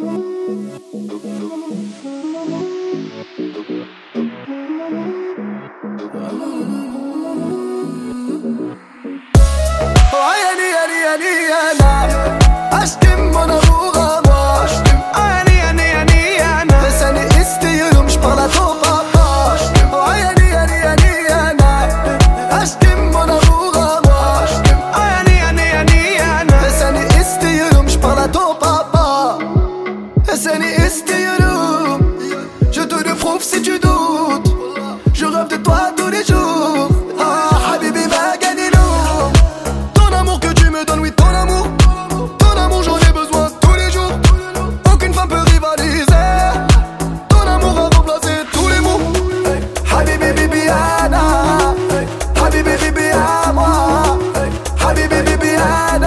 Aşkım bana vuramaz. Aşkım ani ani ani ana. Ve seni istiyorum şpalato papa. Aşkım ani ani ani ana. Aşkım bana vuramaz. Aşkım ani ani ani ana. Ve seni istiyorum şpalato papa. Ve seni istiyorum. Je te le prouve si tu doutes. Je rêve de toi tous les jours. Ah habibi Maganino. Ton amour que tu me donnes, oui ton amour. Ton amour j'en ai besoin tous les jours. Aucune femme peut rivaliser. Ton amour a remplacé tous les mots. Habibi Bibiana. Habibi Bibiana. Habibi Bibiana.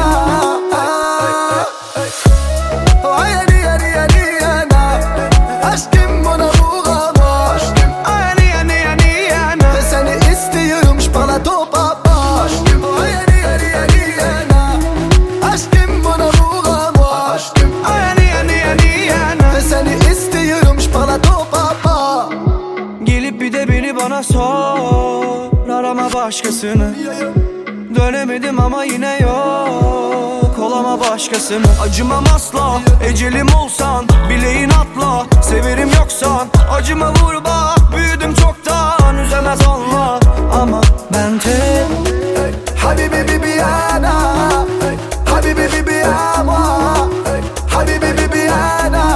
Ayani yani yani yana. Aşkım bana vuramaz. Aşkım ayani yani yani yana. Ve seni istiyorum şpalato papa. Aşkım ayani yani yani yana. Aşkım bana vuramaz. Aşkım ayani yani yani yana. Ve seni istiyorum şpalato papa. Gelip bir de beni bana sor, arama başkasını. Dönemedim ama yine yok, olama başkası mı? Acımam asla, ecelim olsan, bileğin atla. Severim yoksan, acıma vur bak. Büyüdüm çoktan, üzemez Allah. Ama ben tek Habibi Bibiana. Habibi Bibiana. Habibi Bibiana.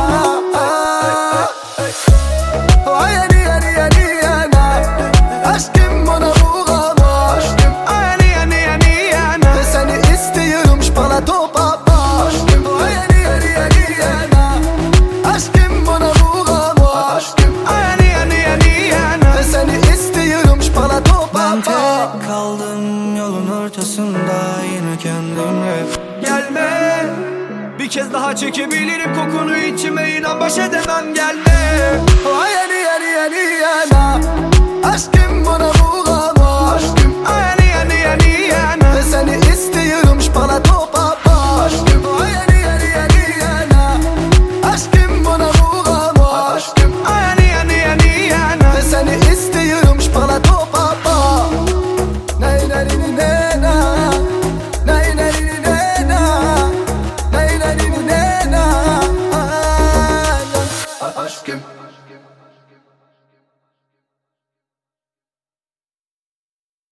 Ayani yani yani yana. Aşkım bana vuramaz. Aşkım ayani yani yani yana. Ve seni istiyorum şpalato papa. Aşkım ayani yani yani yana. Aşkım bana vuramaz. Aşkım ayani yani yani yana. Ve seni istiyorum şpalato ben papa. tek kaldım yolun ortasında, yine kendimle. Gelme, bir kez daha çekebilirim kokunu içime, inan baş edemem, gelme. Ayani yani yani yana. Aşkım bana vuramaz.